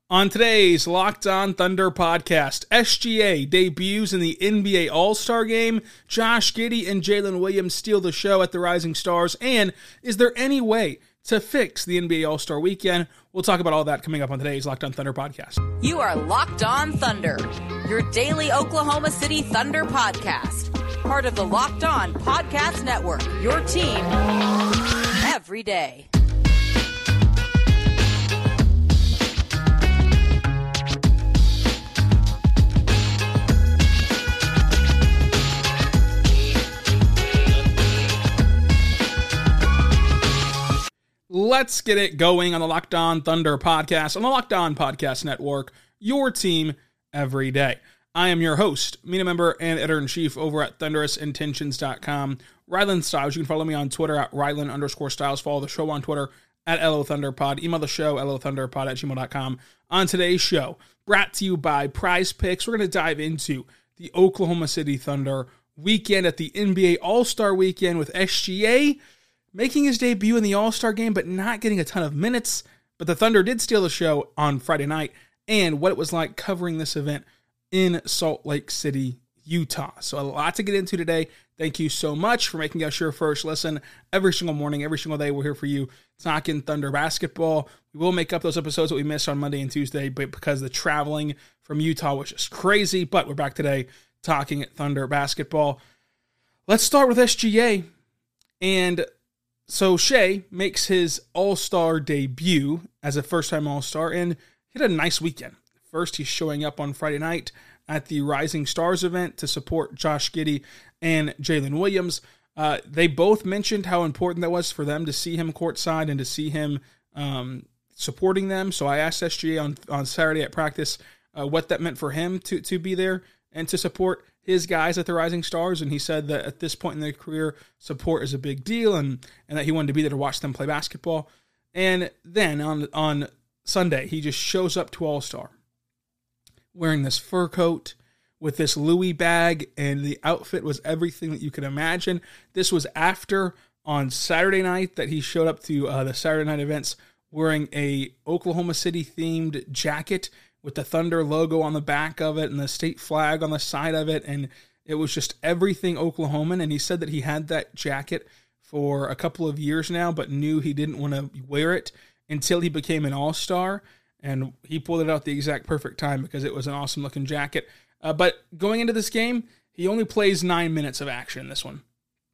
On today's Locked On Thunder podcast, SGA debuts in the NBA All-Star Game, Josh Giddey and Jalen Williams steal the show at the Rising Stars, and is there any way to fix the NBA All-Star Weekend? We'll talk about all that coming up on today's Locked On Thunder podcast. You are Locked On Thunder, your daily Oklahoma City Thunder podcast. Part of the Locked On Podcast Network, your team every day. Let's get it going on the Locked On Thunder podcast on the Locked On Podcast Network, your team every day. I am your host, media member and editor-in-chief over at ThunderousIntentions.com, Rylan Stiles. You can follow me on Twitter at Rylan_Stiles. Follow the show on Twitter at LOThunderPod. Email the show, LOThunderPod@gmail.com. On today's show, brought to you by Prize Picks, we're going to dive into the Oklahoma City Thunder weekend at the NBA All-Star Weekend with SGA making his debut in the All-Star Game, but not getting a ton of minutes. But the Thunder did steal the show on Friday night, and what it was like covering this event in Salt Lake City, Utah. So a lot to get into today. Thank you so much for making us your first listen every single morning, every single day. We're here for you talking Thunder basketball. We will make up those episodes that we missed on Monday and Tuesday, but because the traveling from Utah was just crazy. But we're back today talking Thunder basketball. Let's start with SGA. And so Shai makes his All-Star debut as a first-time All-Star, and he had a nice weekend. First, he's showing up on Friday night at the Rising Stars event to support Josh Giddey and Jalen Williams. They both mentioned how important that was for them to see him courtside and to see him supporting them. So I asked SGA on Saturday at practice what that meant for him to be there and to support his guys at the Rising Stars, and he said that at this point in their career, support is a big deal, and that he wanted to be there to watch them play basketball. And then on Sunday, he just shows up to All-Star wearing this fur coat with this Louis bag, and the outfit was everything that you could imagine. This was after, on Saturday night, that he showed up to the Saturday night events wearing a Oklahoma City-themed jacket with the Thunder logo on the back of it and the state flag on the side of it, and it was just everything Oklahoman. And he said that he had that jacket for a couple of years now, but knew he didn't want to wear it until he became an All-Star, and he pulled it out the exact perfect time because it was an awesome-looking jacket. But going into this game, he only plays 9 minutes of action in this one.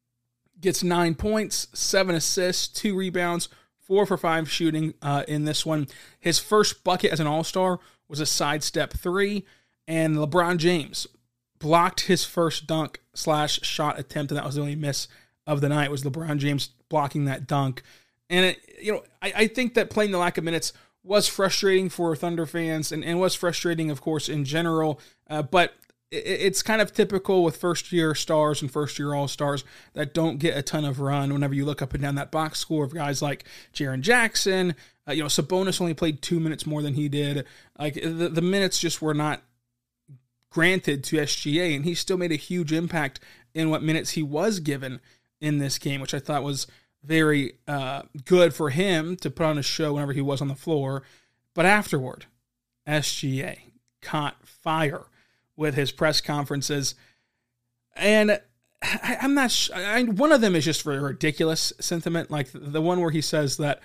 Gets 9 points, 7 assists, 2 rebounds, 4 for 5 shooting in this one. His first bucket as an All-Star was a sidestep 3, and LeBron James blocked his first dunk/shot attempt, and that was the only miss of the night, was LeBron James blocking that dunk. And I think that playing the lack of minutes was frustrating for Thunder fans, and was frustrating, of course, in general, but it's kind of typical with first-year stars and first-year All-Stars that don't get a ton of run. Whenever you look up and down that box score of guys like Jaren Jackson, Sabonis only played 2 minutes more than he did. Like the minutes just were not granted to SGA, and he still made a huge impact in what minutes he was given in this game, which I thought was very good for him to put on a show whenever he was on the floor. But afterward, SGA caught fire with his press conferences, and I'm not one of them is just for a ridiculous sentiment, like the one where he says that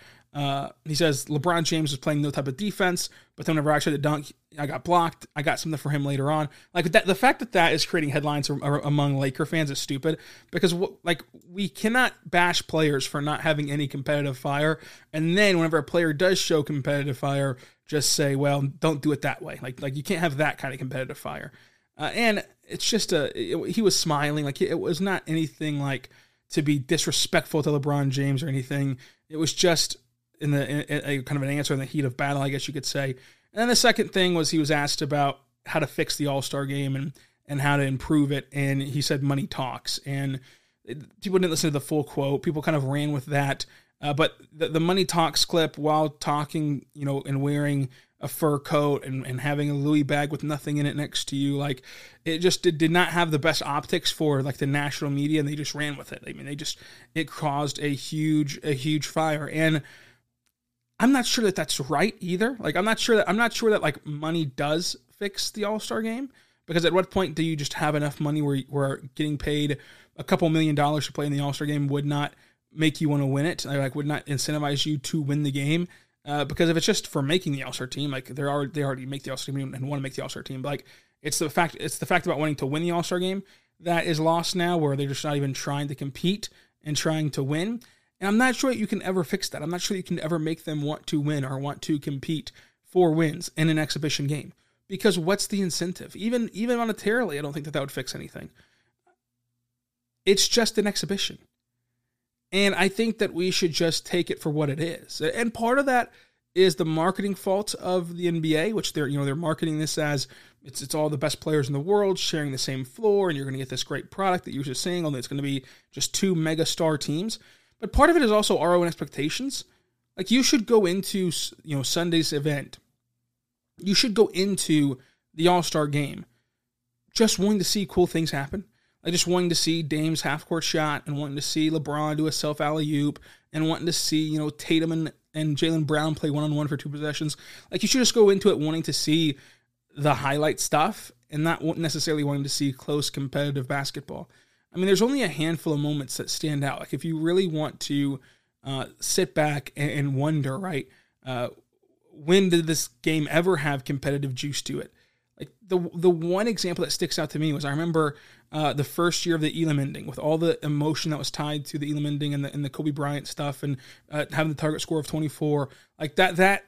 LeBron James was playing no type of defense, but then whenever I tried to dunk, I got blocked. I got something for him later on. Like that, the fact that is creating headlines among Laker fans is stupid, because we cannot bash players for not having any competitive fire, and then whenever a player does show competitive fire, just say, well, don't do it that way. Like you can't have that kind of competitive fire. And it's just he was smiling. Like it was not anything like to be disrespectful to LeBron James or anything. It was just in a kind of an answer in the heat of battle, I guess you could say. And then the second thing was he was asked about how to fix the All-Star game and how to improve it. And he said money talks. And people didn't listen to the full quote. People kind of ran with that. But the money talks clip, while talking, and wearing a fur coat and having a Louis bag with nothing in it next to you, like it just did not have the best optics for like the national media, and they just ran with it. I mean, it caused a huge fire. And I'm not sure that that's right either. Like, I'm not sure that like money does fix the All-Star game, because at what point do you just have enough money where getting paid a couple $1 million to play in the All-Star game would not make you want to win it? Like, would not incentivize you to win the game? Because if it's just for making the All-Star team, like they already make the All-Star team and want to make the All-Star team. But like, it's the fact about wanting to win the All-Star game that is lost now, where they're just not even trying to compete and trying to win. And I'm not sure that you can ever fix that. I'm not sure that you can ever make them want to win or want to compete for wins in an exhibition game. Because what's the incentive? Even monetarily, I don't think that would fix anything. It's just an exhibition. And I think that we should just take it for what it is. And part of that is the marketing fault of the NBA, which they're marketing this as it's all the best players in the world sharing the same floor, and you're going to get this great product that you're just saying, only it's going to be just 2 mega star teams. But part of it is also our own expectations. Like, you should go into, Sunday's event. You should go into the All-Star game just wanting to see cool things happen. Like, just wanting to see Dame's half-court shot, and wanting to see LeBron do a self-alley-oop, and wanting to see, Tatum and Jaylen Brown play one-on-one for 2 possessions. Like, you should just go into it wanting to see the highlight stuff, and not necessarily wanting to see close competitive basketball. I mean, there's only a handful of moments that stand out. Like, if you really want to sit back and wonder, right, when did this game ever have competitive juice to it? Like, the one example that sticks out to me was, I remember the first year of the Elam ending, with all the emotion that was tied to the Elam ending and the Kobe Bryant stuff, and having the target score of 24. Like, that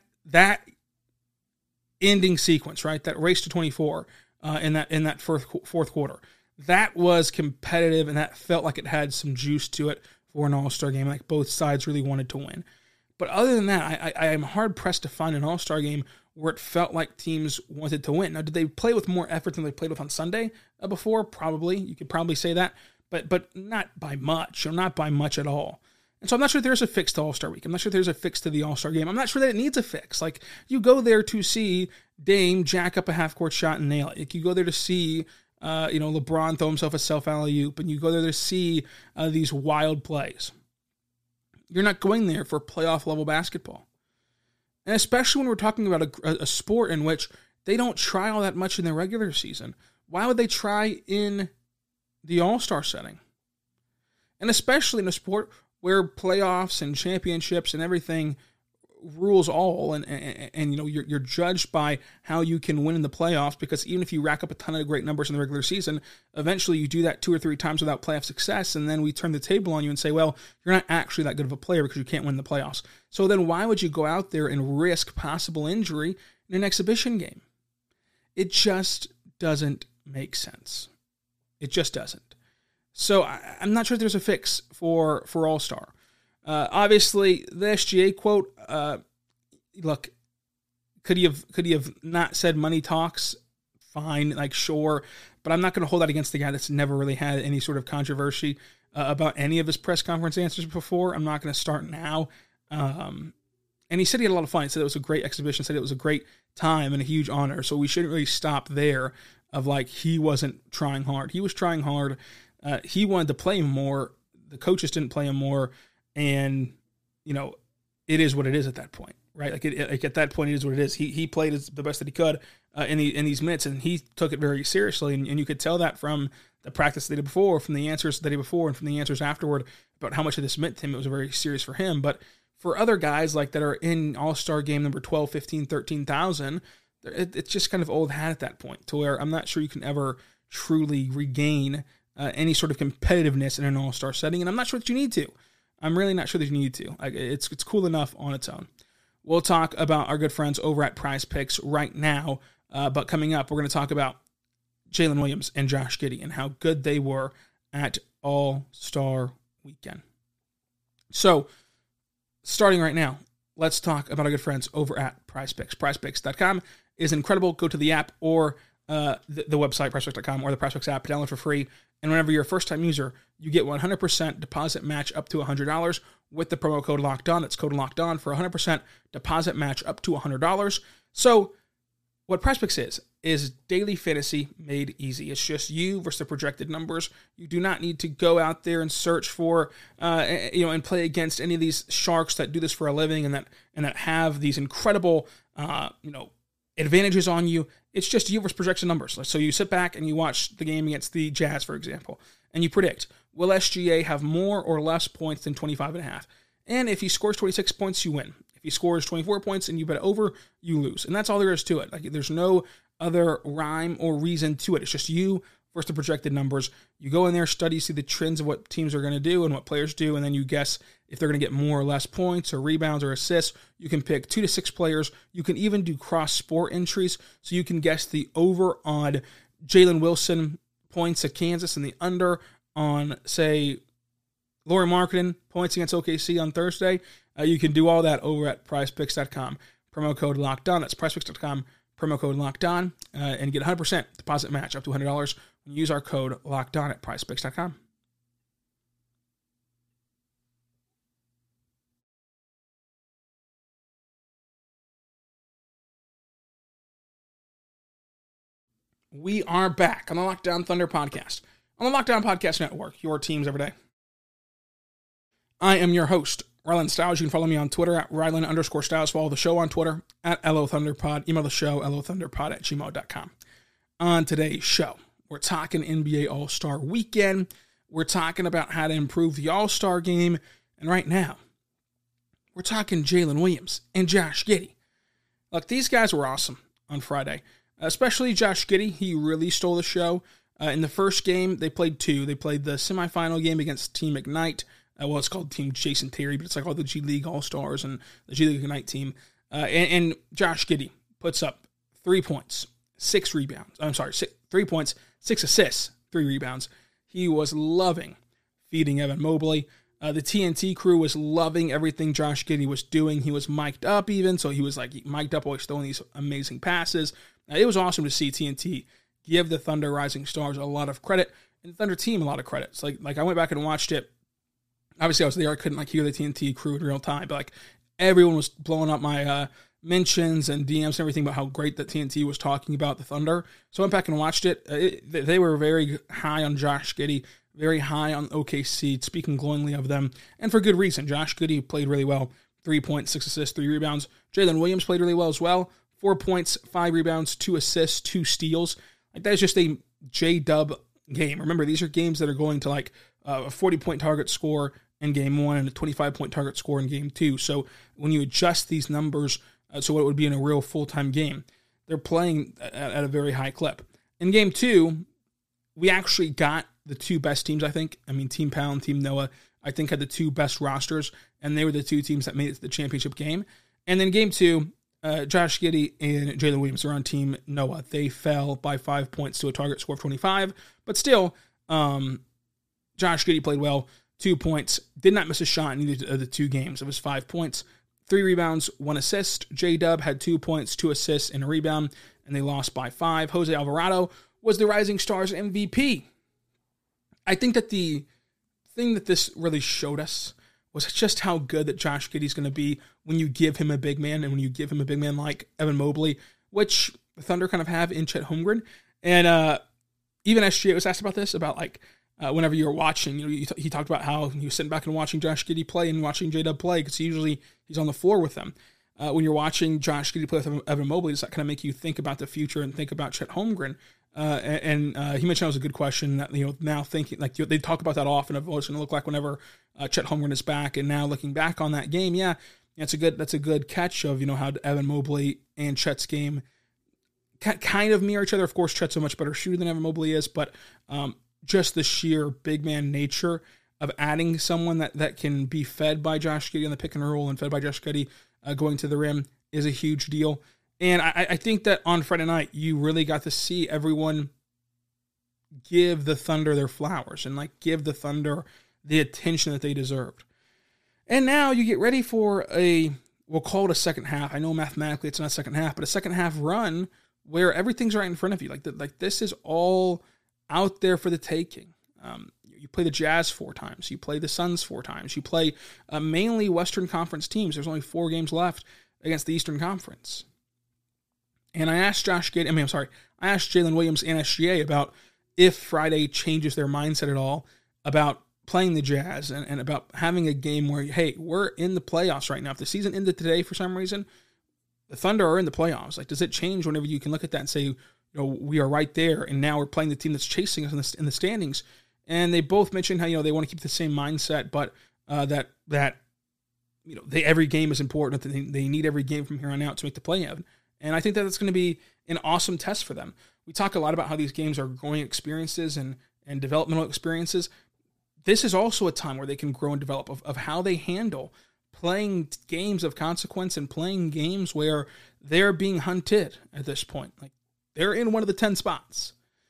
ending sequence, right, that race to 24 in that fourth quarter. That was competitive, and that felt like it had some juice to it for an All-Star game. Like, both sides really wanted to win. But other than that, I am hard-pressed to find an All-Star game where it felt like teams wanted to win. Now, did they play with more effort than they played with on Sunday before? Probably. You could probably say that. But not by much, or not by much at all. And so I'm not sure there's a fix to All-Star Week. I'm not sure there's a fix to the All-Star game. I'm not sure that it needs a fix. Like, you go there to see Dame jack up a half-court shot and nail it. Like, you go there to see LeBron throw himself a self-alley-oop, and you go there to see these wild plays. You're not going there for playoff-level basketball. And especially when we're talking about a sport in which they don't try all that much in the regular season. Why would they try in the All-Star setting? And especially in a sport where playoffs and championships and everything rules all, and you're judged by how you can win in the playoffs, because even if you rack up a ton of great numbers in the regular season, eventually you do that 2 or 3 times without playoff success, and then we turn the table on you and say, well, you're not actually that good of a player because you can't win the playoffs. So then why would you go out there and risk possible injury in an exhibition game? It just doesn't make sense. It just doesn't. So I'm not sure if there's a fix for All-Star. Obviously, the SGA quote, look, could he have not said money talks? Fine, like, sure. But I'm not going to hold that against the guy that's never really had any sort of controversy about any of his press conference answers before. I'm not going to start now. And he said he had a lot of fun. He said it was a great exhibition, said it was a great time and a huge honor. So we shouldn't really stop there of, like, he wasn't trying hard. He was trying hard. He wanted to play him more. The coaches didn't play him more. And, it is what it is at that point, right? Like at that point, it is what it is. He played the best that he could in these minutes, and he took it very seriously. And you could tell that from the practice the day before, from the answers the day before, and from the answers afterward about how much of this meant to him. It was very serious for him. But for other guys like that are in All-Star game number 12, 15, 13,000, it's just kind of old hat at that point, to where I'm not sure you can ever truly regain any sort of competitiveness in an All-Star setting, and I'm not sure that you need to. I'm really not sure that you need to. It's cool enough on its own. We'll talk about our good friends over at Prize Picks right now, but coming up, we're going to talk about Jalen Williams and Josh Giddey and how good they were at All-Star Weekend. So, starting right now, let's talk about our good friends over at Prize Picks. PrizePicks.com is incredible. Go to the app or the website, PrizePicks.com, or the Prize Picks app. Download for free. And whenever you're a first-time user, you get 100% deposit match up to $100 with the promo code LOCKEDON. That's code LOCKEDON for 100% deposit match up to $100. So what PrizePicks is, is daily fantasy made easy. It's just you versus the projected numbers. You do not need to go out there and search for, and play against any of these sharks that do this for a living and that have these incredible, advantages on you. It's just you versus projection numbers. So you sit back and you watch the game against the Jazz, for example, and you predict, will SGA have more or less points than 25.5? And if he scores 26 points, you win. If he scores 24 points and you bet over, you lose. And that's all there is to it. Like, there's no other rhyme or reason to it. It's just you versus the projected numbers. You go in there, study, see the trends of what teams are going to do and what players do, and then you guess if they're going to get more or less points or rebounds or assists. You can pick 2 to 6 players. You can even do cross-sport entries, so you can guess the over on Jalen Wilson points at Kansas and the under on, say, Lauri Markkanen points against OKC on Thursday. You can do all that over at PrizePicks.com. Promo code LOCKEDON. That's PrizePicks.com. Promo code LOCKEDON. And get 100% deposit match up to $100 when you use our code LOCKEDON at PrizePicks.com. We are back on the Locked On Thunder podcast, on the Locked On Podcast Network, your teams every day. I am your host, Rylan Stiles. You can follow me on Twitter at Rylan_Stiles. Follow the show on Twitter at LOThunderPod. Email the show, LOThunderPod@gmail.com. On today's show, we're talking NBA All-Star Weekend. We're talking about how to improve the All-Star game. And right now, we're talking Jalen Williams and Josh Giddey. Look, these guys were awesome on Friday. Especially Josh Giddey. He really stole the show. In the first game, they played 2. They played the semifinal game against Team Ignite. It's called Team Jason Terry, but it's like all the G League All-Stars and the G League Ignite team. And Josh Giddey puts up 3 points, 6 rebounds. 3 points, 6 assists, 3 rebounds. He was loving feeding Evan Mobley. The TNT crew was loving everything Josh Giddey was doing. He was mic'd up even, so he was like mic'd up, always throwing these amazing passes. It was awesome to see TNT give the Thunder Rising Stars a lot of credit, and the Thunder team a lot of credit. It's like I went back and watched it. Obviously, I was there. I couldn't hear the TNT crew in real time, but everyone was blowing up my mentions and DMs and everything about how great that TNT was talking about the Thunder. So I went back and watched it. They were very high on Josh Giddey, very high on OKC, speaking glowingly of them, and for good reason. Josh Giddey played really well. 3 points, 6 assists, 3 rebounds. Jalen Williams played really well as well. 4 points, 5 rebounds, 2 assists, 2 steals. That is just a J-Dub game. Remember, these are games that are going to a 40-point target score in game 1 and a 25-point target score in game 2. So when you adjust these numbers to what it would be in a real full-time game, they're playing at a very high clip. In game 2, we actually got the 2 best teams, I think. I mean, Team Powell and Team Noah, I think, had the 2 best rosters, and they were the 2 teams that made it to the championship game. And then game 2, Josh Giddey and Jalen Williams are on Team Noah. They fell by 5 points to a target score of 25. But still, Josh Giddey played well. 2 points. Did not miss a shot in either of the 2 games. It was 5 points. 3 rebounds, 1 assist. J-Dub had 2 points, 2 assists, and a rebound, and they lost by 5. Jose Alvarado was the Rising Stars MVP. I think that the thing that this really showed us was just how good that Josh Giddey's going to be when you give him a big man, and when you give him a big man like Evan Mobley, which the Thunder kind of have in Chet Holmgren. And even SGA was asked about this, about whenever you're watching, he talked about how he was sitting back and watching Josh Giddey play and watching J-Dub play, because usually he's on the floor with them. When you're watching Josh Giddey play with Evan Mobley, does that kind of make you think about the future and think about Chet Holmgren? And he mentioned that was a good question, that, now thinking, they talk about that often, of what it's going to look like whenever Chet Holmgren is back. And now looking back on that game, that's a good catch of, how Evan Mobley and Chet's game kind of mirror each other. Of course, Chet's a much better shooter than Evan Mobley is, but just the sheer big man nature of adding someone that can be fed by Josh Giddey on the pick and roll and fed by Josh Giddey going to the rim is a huge deal. And I think that on Friday night, you really got to see everyone give the Thunder their flowers and give the Thunder the attention that they deserved. And now you get ready for we'll call it a second half. I know mathematically it's not a second half, but a second half run where everything's right in front of you. This is all out there for the taking. You play the Jazz 4 times. You play the Suns 4 times. You play mainly Western Conference teams. There's only 4 games left against the Eastern Conference. And I asked I asked Jalen Williams and SGA about if Friday changes their mindset at all about playing the Jazz and about having a game where, hey, we're in the playoffs right now. If the season ended today for some reason, the Thunder are in the playoffs. Like, does it change whenever you can look at that and say, we are right there, and now we're playing the team that's chasing us in the standings? And they both mentioned how, they want to keep the same mindset, but that every game is important. That they need every game from here on out to make the play-in. And I think that it's going to be an awesome test for them. We talk a lot about how these games are growing experiences and developmental experiences. This is also a time where they can grow and develop of how they handle playing games of consequence and playing games where they're being hunted at this point. Like, they're in one of the 10 spots.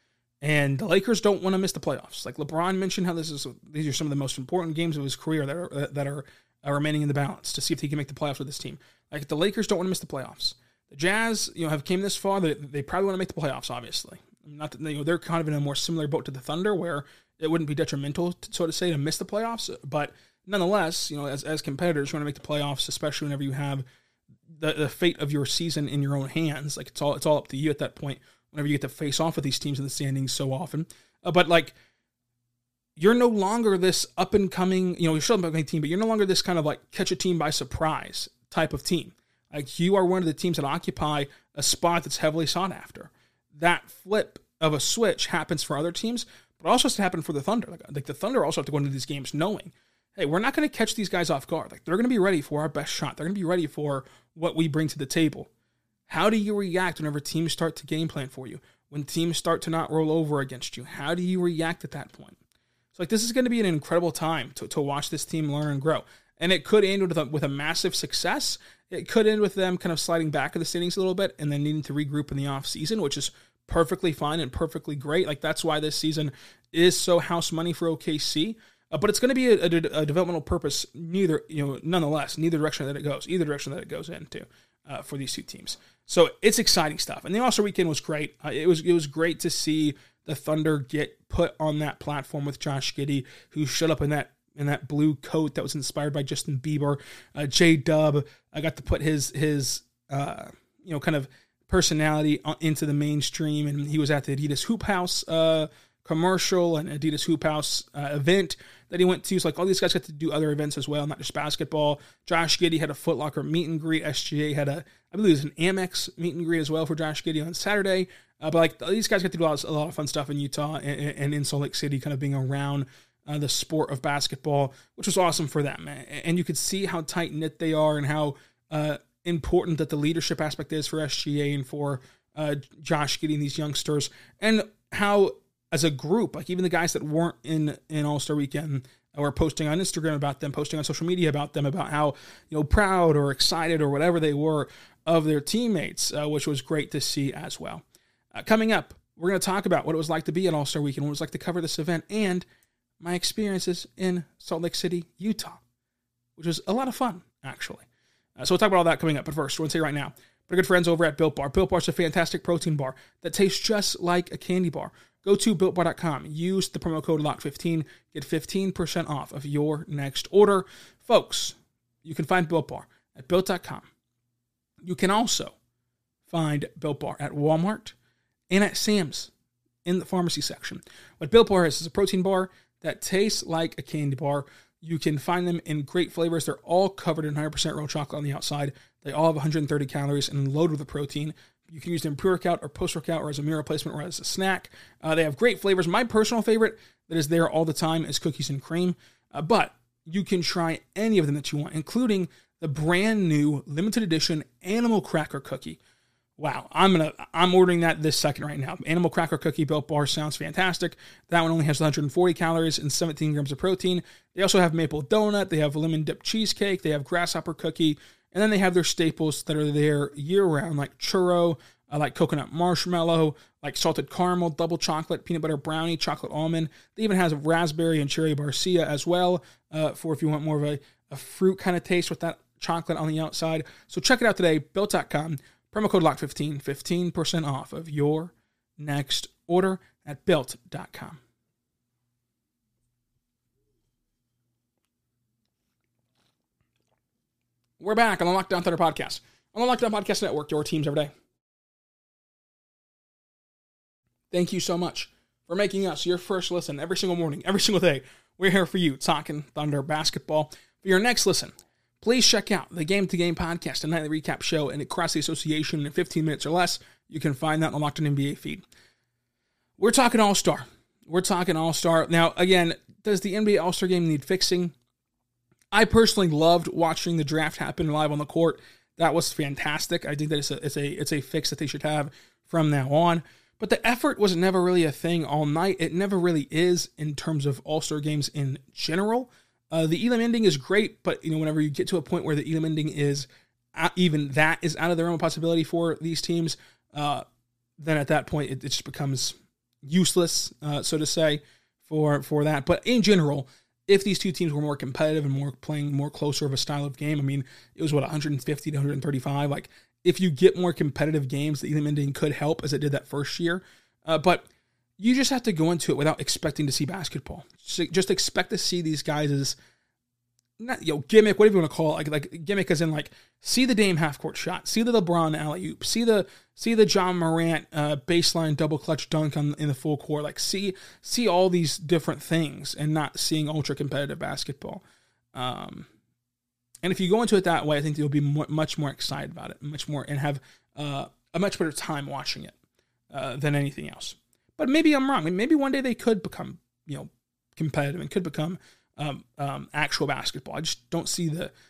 And the Lakers don't want to miss the playoffs. Like LeBron mentioned how these are some of the most important games of his career that are remaining in the balance to see if he can make the playoffs with this team. Like, the Lakers don't want to miss the playoffs. The Jazz, have came this far. They probably want to make the playoffs, obviously. Not that, they're kind of in a more similar boat to the Thunder where it wouldn't be detrimental, so to say, to miss the playoffs. But nonetheless, as competitors, you want to make the playoffs, especially whenever you have the fate of your season in your own hands. Like, it's all up to you at that point whenever you get to face off with these teams in the standings so often. But, like, you're no longer this up-and-coming, you're still an up-and-coming team, but you're no longer this kind of, like, catch a team by surprise type of team. Like, you are one of the teams that occupy a spot that's heavily sought after. That flip of a switch happens for other teams, but also has to happen for the Thunder. Like the Thunder also have to go into these games knowing, hey, we're not going to catch these guys off guard. Like, they're going to be ready for our best shot. They're going to be ready for what we bring to the table. How do you react whenever teams start to game plan for you? When teams start to not roll over against you, how do you react at that point? So, like, this is going to be an incredible time to watch this team learn and grow. And it could end with a massive success. It could end with them kind of sliding back in the standings a little bit and then needing to regroup in the offseason, which is perfectly fine and perfectly great. Like, that's why this season is so house money for OKC. But it's going to be a developmental purpose, nonetheless, either direction that it goes into for these two teams. So it's exciting stuff. And the All-Star Weekend was great. It was great to see the Thunder get put on that platform with Josh Giddey, who showed up in that blue coat that was inspired by Justin Bieber. J-Dub, I got to put his kind of personality into the mainstream, and he was at the Adidas Hoop House commercial and Adidas Hoop House event that he went to. So, like, all these guys got to do other events as well, not just basketball. Josh Giddey had a Foot Locker meet and greet. SGA had I believe it was an Amex meet and greet as well for Josh Giddey on Saturday. But like, these guys got to do a lot of fun stuff in Utah and in Salt Lake City, kind of being around the sport of basketball, which was awesome for them. And you could see how tight-knit they are and how important that the leadership aspect is for SGA and for Josh Giddey and these youngsters, and how, as a group, like, even the guys that weren't in All-Star Weekend were posting on Instagram about them, posting on social media about them, about how, proud or excited or whatever they were of their teammates, which was great to see as well. Coming up, we're going to talk about what it was like to be at All-Star Weekend, what it was like to cover this event, and my experiences in Salt Lake City, Utah, which was a lot of fun, actually. So we'll talk about all that coming up. But first, I want to say right now, our good friends over at Built Bar. Built Bar is a fantastic protein bar that tastes just like a candy bar. Go to BuiltBar.com. Use the promo code LOCK15. Get 15% off of your next order. Folks, you can find Built Bar at Built.com. You can also find Built Bar at Walmart and at Sam's in the pharmacy section. What Built Bar is a protein bar that tastes like a candy bar. You can find them in great flavors. They're all covered in 100% real chocolate on the outside. They all have 130 calories and loaded with protein. You can use them pre-workout or post-workout or as a meal replacement or as a snack. They have great flavors. My personal favorite that is there all the time is cookies and cream. But you can try any of them that you want, including the brand new limited edition Animal Cracker Cookie. Wow, I'm ordering that this second right now. Animal Cracker Cookie Built Bar sounds fantastic. That one only has 140 calories and 17 grams of protein. They also have maple donut. They have lemon dip cheesecake. They have grasshopper cookie. And then they have their staples that are there year-round, like churro, like coconut marshmallow, like salted caramel, double chocolate, peanut butter brownie, chocolate almond. They even have raspberry and cherry barcia as well, for if you want more of a fruit kind of taste with that chocolate on the outside. So check it out today, Built.com. Promo code LOCK15, 15% off of your next order at Built.com. We're back on the Locked On Thunder podcast. On the Locked On Podcast Network, your teams every day. Thank you so much for making us your first listen every single morning, every single day. We're here for you, talking Thunder basketball. For your next listen, please check out the Game to Game podcast, a nightly recap show, and across the association in 15 minutes or less. You can find that on the Locked On NBA feed. We're talking All-Star. Now, again, does the NBA All-Star game need fixing? I personally loved watching the draft happen live on the court. That was fantastic. I think that it's a fix that they should have from now on. But the effort was never really a thing all night. It never really is in terms of All-Star games in general. The Elam ending is great, but whenever you get to a point where the Elam ending is even that is out of the realm of possibility for these teams, then at that point it just becomes useless, so to say, for that. But in general, if these two teams were more competitive and playing more closer of a style of game, I mean, it was 150 to 135. Like, if you get more competitive games, the Elam ending could help as it did that first year. But you just have to go into it without expecting to see basketball. Just expect to see these guys as not gimmick, whatever you want to call it, like gimmick as in like see the Dame half court shot, see the LeBron alley-oop, see the John Morant baseline double clutch dunk in the full court, like see all these different things and not seeing ultra competitive basketball. And if you go into it that way, I think you'll be much more excited about it, and have a much better time watching it than anything else. But maybe I'm wrong. Maybe one day they could become competitive and could become actual basketball. I just don't see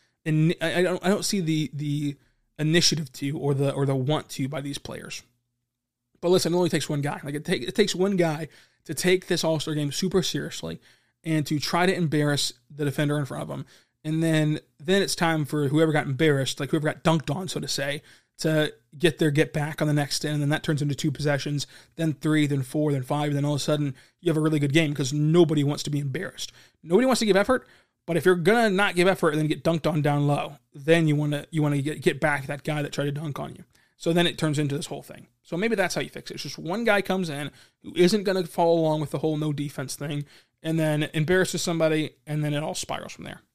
I don't see the initiative to or the want to by these players. But listen, it only takes one guy. Like it takes one guy to take this All-Star game super seriously and to try to embarrass the defender in front of him. And then it's time for whoever got embarrassed, like whoever got dunked on, so to say, to get back on the next end, and then that turns into 2 possessions, then 3, then 4, then 5, and then all of a sudden you have a really good game because nobody wants to be embarrassed. Nobody wants to give effort, but if you're gonna not give effort and then get dunked on down low, then you want to get back that guy that tried to dunk on you. So then it turns into this whole thing. So maybe that's how you fix it. It's just one guy comes in who isn't gonna follow along with the whole no defense thing, and then embarrasses somebody, and then it all spirals from there.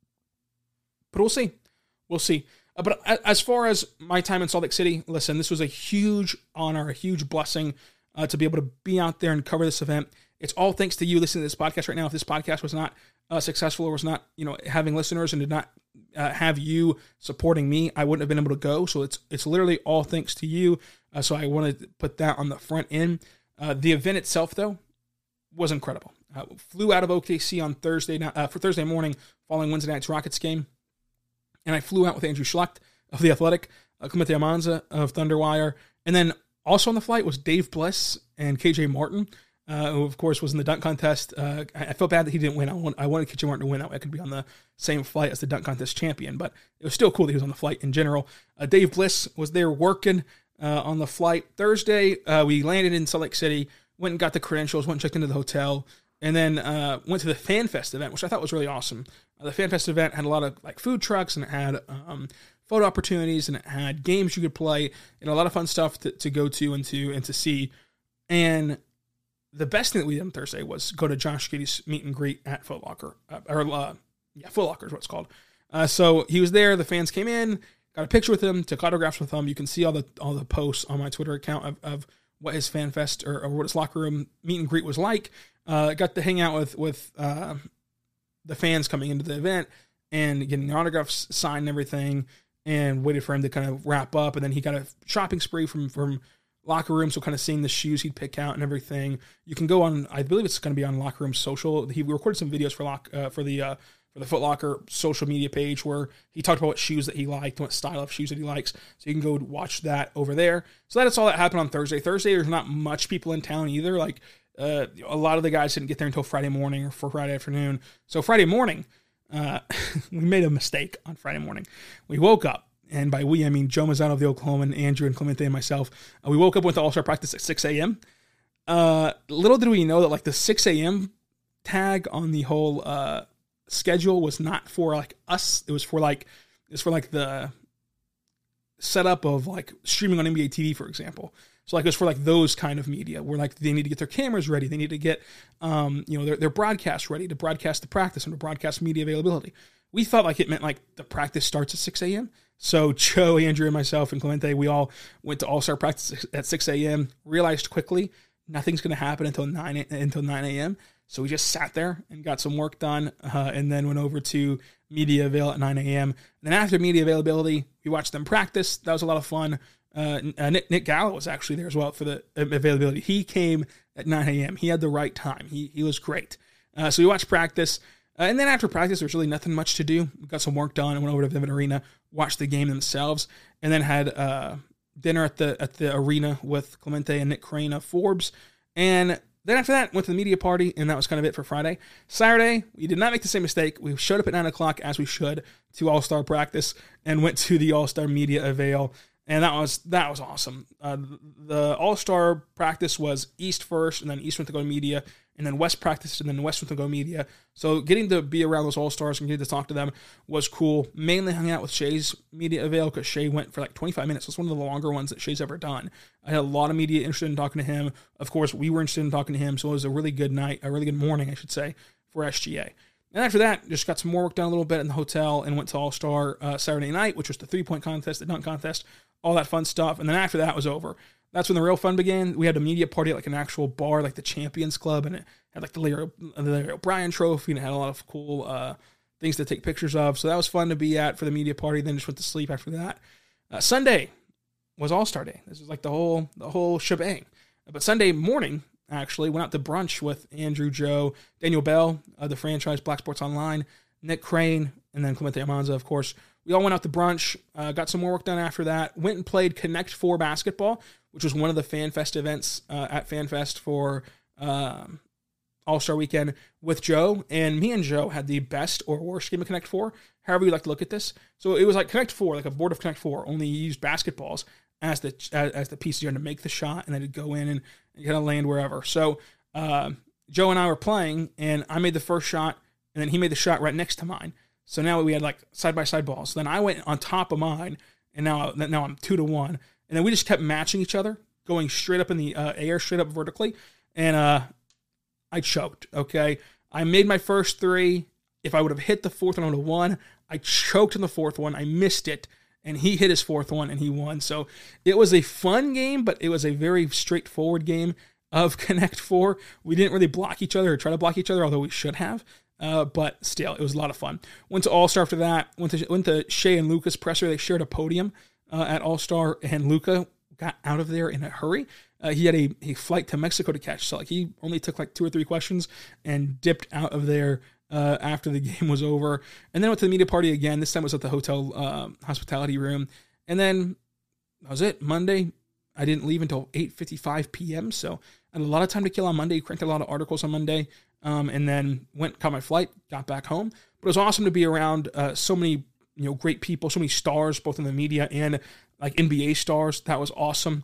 But we'll see. But as far as my time in Salt Lake City, listen, this was a huge honor, a huge blessing to be able to be out there and cover this event. It's all thanks to you listening to this podcast right now. If this podcast was not successful or was not, having listeners and did not have you supporting me, I wouldn't have been able to go. So it's literally all thanks to you. So I wanted to put that on the front end. The event itself, though, was incredible. Flew out of OKC on for Thursday morning following Wednesday night's Rockets game. And I flew out with Andrew Schlecht of The Athletic, Clemente Amanza of Thunderwire, and then also on the flight was Dave Bliss and KJ Martin, who of course was in the dunk contest. I felt bad that he didn't win. I wanted KJ Martin to win. That way I could be on the same flight as the dunk contest champion, but it was still cool that he was on the flight in general. Dave Bliss was there working on the flight. Thursday, we landed in Salt Lake City, went and got the credentials, went and checked into the hotel, and then went to the FanFest event, which I thought was really awesome. The FanFest event had a lot of food trucks, and it had photo opportunities, and it had games you could play, and a lot of fun stuff to go to and to see. And the best thing that we did on Thursday was go to Josh Giddey's meet and greet at Foot Locker, Foot Locker is what it's called. So he was there. The fans came in, got a picture with him, took autographs with him. You can see all the posts on my Twitter account of what his FanFest or what his locker room meet and greet was like. Got to hang out with the fans coming into the event and getting their autographs signed and everything, and waited for him to kind of wrap up. And then he got a shopping spree from locker room, so kind of seeing the shoes he'd pick out and everything. You can go on, I believe it's going to be on Locker Room Social. He recorded some videos for the Foot Locker social media page where he talked about what shoes that he liked, what style of shoes that he likes. So you can go watch that over there. So that's all that happened on Thursday. Thursday, there's not much people in town either. A lot of the guys didn't get there until Friday morning or for Friday afternoon. So Friday morning, we made a mistake on Friday morning. We woke up, and by we, I mean Joe Mazzano of the Oklahoman, Andrew and Clemente and myself. We woke up with the All-Star practice at 6 a.m. Little did we know that the 6 a.m. tag on the whole schedule was not for us. It was for the setup of streaming on NBA TV, for example. So it was for those kind of media where they need to get their cameras ready. They need to get their broadcast ready to broadcast the practice and to broadcast media availability. We thought it meant the practice starts at 6 a.m. So Joe, Andrew, and myself and Clemente, we all went to All-Star practice at 6 a.m. Realized quickly nothing's going to happen until 9 a.m. So we just sat there and got some work done, and then went over to media avail at 9 a.m. And then after media availability, we watched them practice. That was a lot of fun. Nick Gallo was actually there as well for the availability. He came at 9 a.m. He had the right time. He was great. So we watched practice. And then after practice, there was really nothing much to do. We got some work done and went over to Vivint Arena, watched the game themselves, and then had dinner at the arena with Clemente and Nick Crane of Forbes. And then after that, went to the media party, and that was kind of it for Friday. Saturday, we did not make the same mistake. We showed up at 9 o'clock, as we should, to All-Star practice, and went to the All-Star media avail, and that was awesome. The All-Star practice was East first, and then East went to go to media, and then West practiced, and then West went to go media. So getting to be around those All-Stars and getting to talk to them was cool. Mainly hung out with Shay's media avail, because Shay went for like 25 minutes. It was one of the longer ones that Shay's ever done. I had a lot of media interested in talking to him. Of course, we were interested in talking to him, so it was a really good night, a really good morning, I should say, for SGA. And after that, just got some more work done a little bit in the hotel and went to All-Star Saturday night, which was the three-point contest, the dunk contest, all that fun stuff. And then after that was over. That's when the real fun began. We had a media party at like an actual bar, like the Champions Club, and it had like the Larry O'Brien trophy, and it had a lot of cool things to take pictures of. So that was fun to be at for the media party. Then just went to sleep after that. Sunday was All-Star Day. This was like the whole shebang. But Sunday morning, actually, went out to brunch with Andrew, Joe, Daniel Bell, the franchise Black Sports Online, Nick Crane, and then Clemente Amanza, of course. We all went out to brunch, got some more work done after that, went and played Connect 4 basketball, which was one of the FanFest events at FanFest for All-Star Weekend with Joe. And me and Joe had the best or worst game of Connect 4, however you like to look at this. So it was like Connect 4, like a board of Connect 4, only you used basketballs as the piece. You had to make the shot, and then it'd go in and kind of land wherever. So Joe and I were playing, and I made the first shot, and then he made the shot right next to mine. So now we had like side-by-side balls. Then I went on top of mine, and now I'm 2-1. And then we just kept matching each other, going straight up in the air, straight up vertically. And I choked, okay? I made my first three. If I would have hit the fourth one, I would have won. I choked in the fourth one. I missed it. And he hit his fourth one, and he won. So it was a fun game, but it was a very straightforward game of Connect 4. We didn't really block each other or try to block each other, although we should have. But still, it was a lot of fun. Went to All-Star after that. Went to Shea and Luca's presser. They shared a podium at All-Star, and Luca got out of there in a hurry. He had a flight to Mexico to catch, so like he only took like 2 or 3 questions and dipped out of there after the game was over. And then went to the media party again. This time it was at the hotel hospitality room. And then that was it. Monday, I didn't leave until 8:55 p.m., so I had a lot of time to kill on Monday. Cranked a lot of articles on Monday. And then caught my flight, got back home. But it was awesome to be around so many great people, so many stars, both in the media and like NBA stars. That was awesome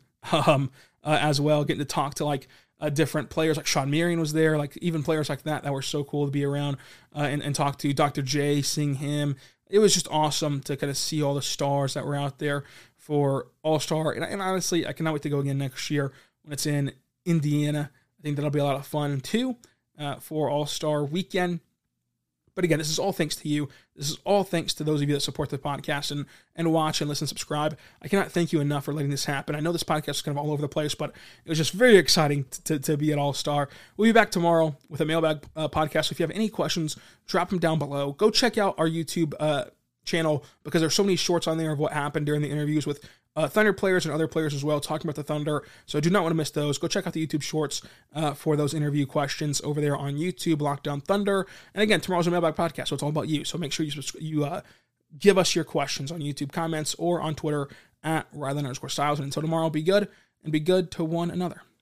as well. Getting to talk to like different players, like Sean Marion was there, like even players like that were so cool to be around and talk to. Dr. J, seeing him. It was just awesome to kind of see all the stars that were out there for All-Star. And honestly, I cannot wait to go again next year when it's in Indiana. I think that'll be a lot of fun too. For All-Star Weekend. But again, this is all thanks to you. This is all thanks to those of you that support the podcast and watch and listen, subscribe. I cannot thank you enough for letting this happen. I know this podcast is kind of all over the place, but it was just very exciting to be at All-Star. We'll be back tomorrow with a mailbag podcast. So if you have any questions, drop them down below. Go check out our YouTube channel, because there's so many shorts on there of what happened during the interviews with Thunder players and other players as well, talking about the Thunder. So I do not want to miss those. Go check out the YouTube shorts for those interview questions over there on YouTube, Locked On Thunder. And again, tomorrow's a mailbag podcast, so it's all about you. So make sure you give us your questions on YouTube comments or on Twitter at Ryland_Styles. And until tomorrow, be good and be good to one another.